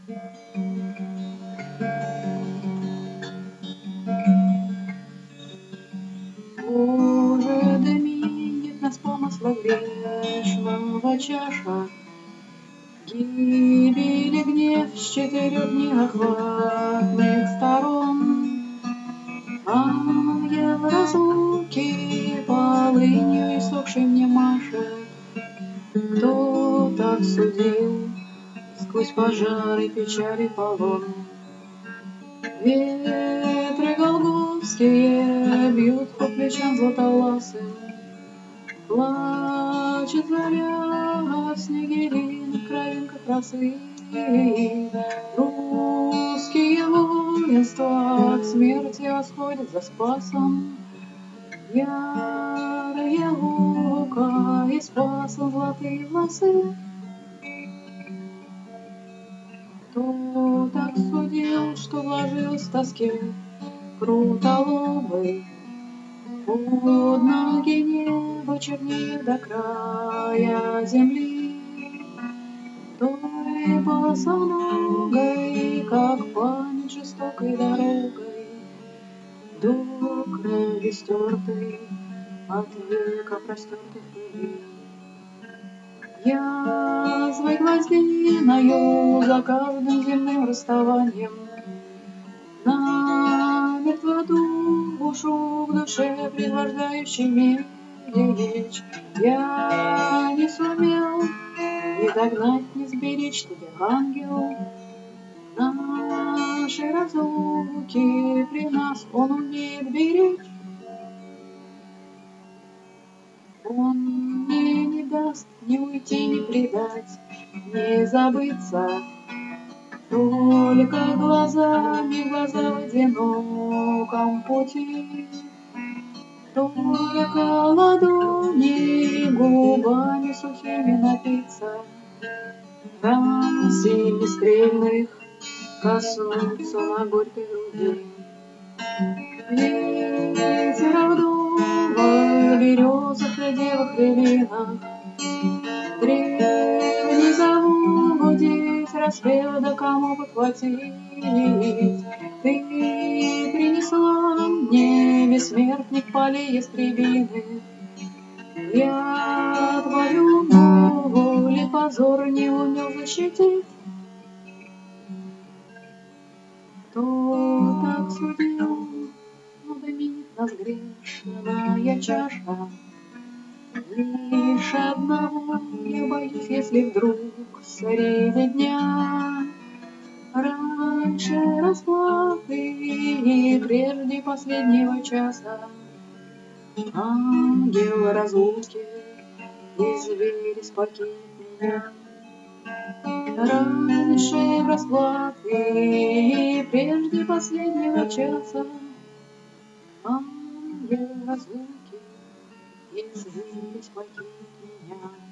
Уже дымит нас помысла грешного чаша, гибель и гнев с 4 неохватных сторон. Ангел разлуки полынью иссохшей мне машет. Кто так судил сквозь пожары, печали, полон? Ветры голгофские бьют по плечам златоласым. Плачет заря в снегириных кровинках росы. Русские воинства к смерти восходят за Спасом. Ярые лука и Спасом золотые волосы. Кто так судил, что вложилась в тоске крутолобый? Под ноги небо чернеет до края земли. Той босоногой, как память жестокой дорогой, до крови стертой, от века простертой пыли. Язвой гвоздиною за каждым земным расставанием намертво душу в душе пригвождающий меч. Я не сумел ни догнать, ни сберечь тебя, ангел. Наши разлуки при нас он умеет беречь. Он мне не даст ни уйти, ни предать, ни забыться. Только глазами глаза в одиноком пути. Только ладони губами сухими напиться. Ран семистрельных коснутся на горькой груди. Ветер вдоволь березах и девах рябинах. Древний зовут гудеть, распев, да кому подхватить. Ты принесла мне, бессмертник, полей ястребиных. Я твою боль и позор не умел защитить. Кто так судил, но дымит нас грешная чаша. Лишь одного я боюсь, если вдруг среди дня, раньше расплаты и прежде последнего часа, ангел разлуки извелись покинет меня. Раньше расплаты и прежде последнего часа, ангел разлуки извелись покинет меня.